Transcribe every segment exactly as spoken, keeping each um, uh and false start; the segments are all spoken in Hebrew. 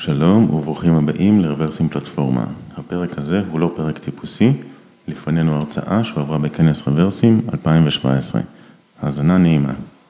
שלום וברוכים הבאים לרוורסים פלטפורמה. הפרק הזה הוא לא פרק טיפוסי, לפנינו הרצאה שהועברה בכנס רוורסים אלפיים שבע עשרה. האזנה נעימה.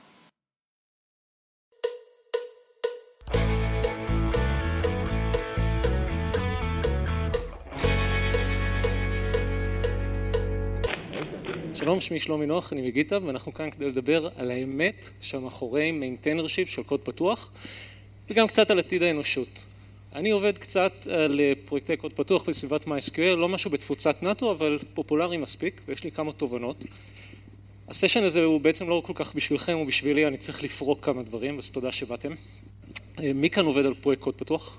שלום, שמי שלומי נוח, אני מגיטה, ואנחנו כאן כדי לדבר על האמת שמאחורי מיינטיינרשיפ של קוד פתוח, וגם קצת על עתיד האנושות. אני עובד קצת על פרויקטי קוד פתוח בסביבת MySQL, לא משהו בתפוצת נאטו, אבל פופולרי מספיק, ויש לי כמה תובנות. הסשן הזה הוא בעצם לא כל כך בשבילכם או בשבילי, אני צריך לפרוק כמה דברים, אז תודה שבאתם. מי כאן עובד על פרויקט קוד פתוח?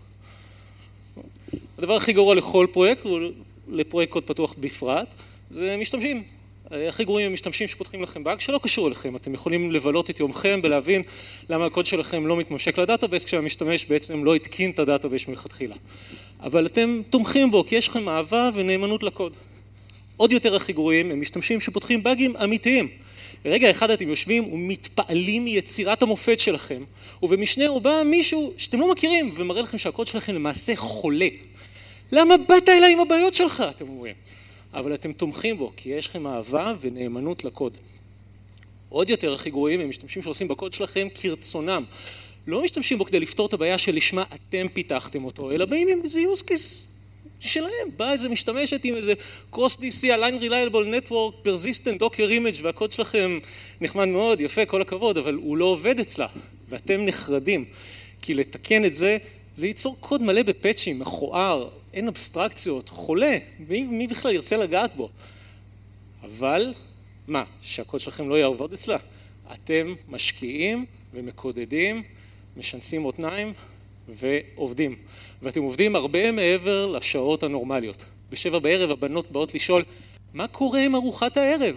הדבר הכי גרוע לכל פרויקט, ולפרויקט קוד פתוח בפרט, זה משתמשים. הכי גרועים הם משתמשים שפותחים לכם באג שלא קשור אליכם. אתם יכולים לבלות את יומכם ולהבין למה הקוד שלכם לא מתממשק לדאטאבייס, כשהמשתמש בעצם לא התקין את הדאטאבייס מלכתחילה. אבל אתם תומכים בו, כי יש לכם אהבה ונאמנות לקוד. עוד יותר הכי גרועים הם משתמשים שפותחים באגים אמיתיים. ברגע אחד אתם יושבים ומתפעלים מיצירת המופת שלכם, ובמשנהו בא מישהו שאתם לא מכירים ומראה לכם שהקוד שלכם למעשה חולה. למה באת אליי עם הבעיות שלך, אתם אומרים? אבל אתם תומכים בו, כי יש לכם אהבה ונאמנות לקוד. עוד יותר הכי גרועים הם משתמשים שעושים בקוד שלכם כרצונם. לא משתמשים בו כדי לפתור את הבעיה שלשמה אתם פיתחתם אותו, אלא באים עם איזה use case שלהם. בא איזה משתמשת עם איזה Cross-די סי, Align Reliable Network, Persistent Docker Image, והקוד שלכם נחמד מאוד, יפה, כל הכבוד, אבל הוא לא עובד אצלה, ואתם נחרדים. כי לתקן את זה, זה ייצור קוד מלא בפאצ'ים, מכוער, אין אבסטרקציות, חולה, מי, מי בכלל ירצה לגעת בו? אבל, מה, שהקוד שלכם לא יעבוד אצלה? אתם משקיעים ומקודדים, משנסים מותניים ועובדים. ואתם עובדים הרבה מעבר לשעות הנורמליות. בשבע בערב הבנות באות לשאול, מה קורה עם ארוחת הערב?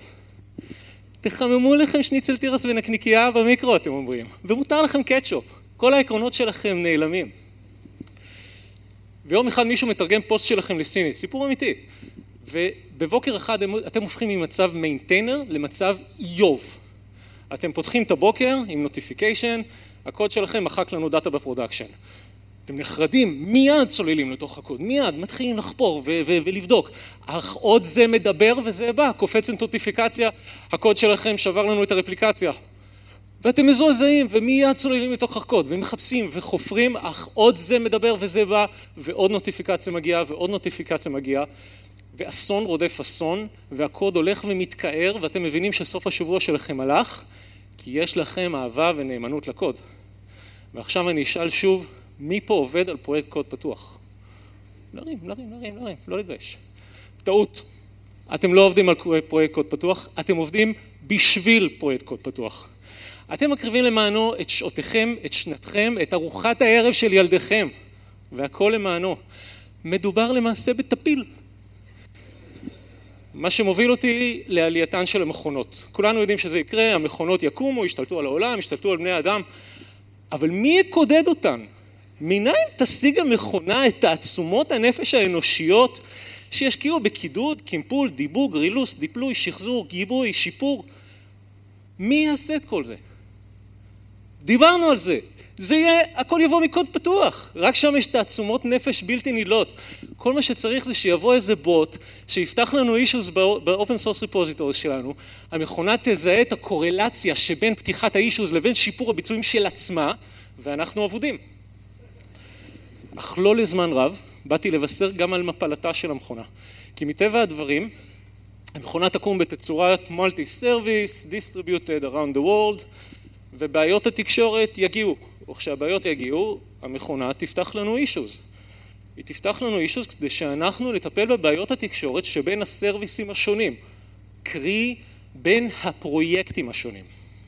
תחממו לכם שניצל תירס ונקניקייה במיקרו, אתם אומרים, ומותר לכם קטשופ. כל העקרונות שלכם נעלמים. ויום אחד מישהו מתרגם פוסט שלכם לסינית, סיפור אמיתי. ובבוקר אחד אתם הופכים ממצב מיינטיינר למצב איוב. אתם פותחים את הבוקר עם נוטיפיקיישן, הקוד שלכם מחק לנו דאטה בפרודקשן. אתם נחרדים, מיד צוללים לתוך הקוד, מיד מתחילים לחפור ו- ו- ולבדוק. אך עוד זה מדבר וזה בא, קופצת נוטיפיקציה, הקוד שלכם שבר לנו את הרפליקציה. ואתם מזועזעים ומיד צוללים לתוך הקוד ומחפשים וחופרים, אך עוד זה מדבר וזה בא, ועוד נוטיפיקציה מגיעה ועוד נוטיפיקציה מגיעה, ואסון רודף אסון, והקוד הולך ומתקער, ואתם מבינים שסוף השבוע שלכם הלך, כי יש לכם אהבה ונאמנות לקוד. ועכשיו אני אשאל שוב, מי פה עובד על פרויקט קוד פתוח? לרים, לרים, לרים, לרים, לא להתבייש. טעות. אתם לא עובדים על פרויקט קוד פתוח, אתם עובדים בשביל פרויקט קוד פתוח. אתם מקריבים למענו את שעותיכם, את שנתכם, את ארוחת הערב של ילדיכם, והכל למענו. מדובר למעשה בטפיל. מה שמוביל אותי לעלייתן של המכונות. כולנו יודעים שזה יקרה, המכונות יקומו, ישתלטו על העולם, ישתלטו על בני האדם, אבל מי יקודד אותן? מניין תשיג המכונה את תעצומות הנפש האנושיות שישקיעו בקידוד, קימפול, דיבוג, רילוס, דיפלוי, שחזור, גיבוי, שיפור? מי יעשה את כל זה? דיברנו על זה. זה יהיה, הכל יבוא מקוד פתוח. רק שם יש תעצומות נפש בלתי נדלות. כל מה שצריך זה שיבוא איזה בוט, שיפתח לנו אישוס באופן סורס ריפוזיטוריס שלנו, המכונה תזהה את הקורלציה שבין פתיחת האישוס לבין שיפור הביצועים של עצמה, ואנחנו עבודים. אך לא לזמן רב, באתי לבשר גם על מפלתה של המכונה. כי מטבע הדברים, המכונה תקום בתצורת multi-service, distributed around the world, ובעיות התקשורת יגיעו. וכשהבעיות יגיעו, המכונה תפתח לנו issues. היא תפתח לנו issues כדי שאנחנו נטפל בבעיות התקשורת שבין הסרוויסים השונים, קרי בין הפרויקטים השונים.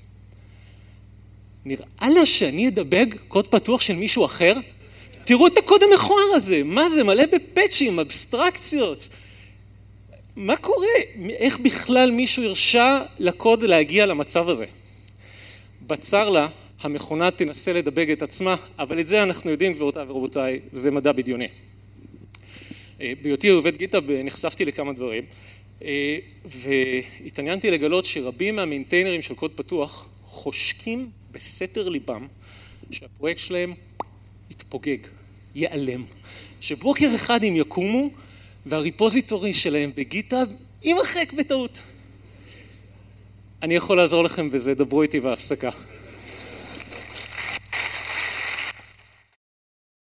נראה לה שאני אדבג קוד פתוח של מישהו אחר? תראו את הקוד המכוער הזה, מה זה? מלא בפאצ'ים, אבסטרקציות. מה קורה? איך בכלל מישהו הרשה לקוד להגיע למצב הזה? בצר לה, המכונה תנסה לדבג את עצמה, אבל את זה אנחנו יודעים, גבירותיי ורבותיי, זה מדע בדיוני. בהיותי עובד גיטה נחשפתי לכמה דברים, והתעניינתי לגלות שרבים מהמיינטיינרים של קוד פתוח חושקים בסתר ליבם שהפרויקט שלהם יתפוגג, ייעלם. שבוקר אחד הם יקומו והריפוזיטורי שלהם בגיטהאב יימחק בטעות. אני יכול לעזור לכם בזה, דברו איתי בהפסקה.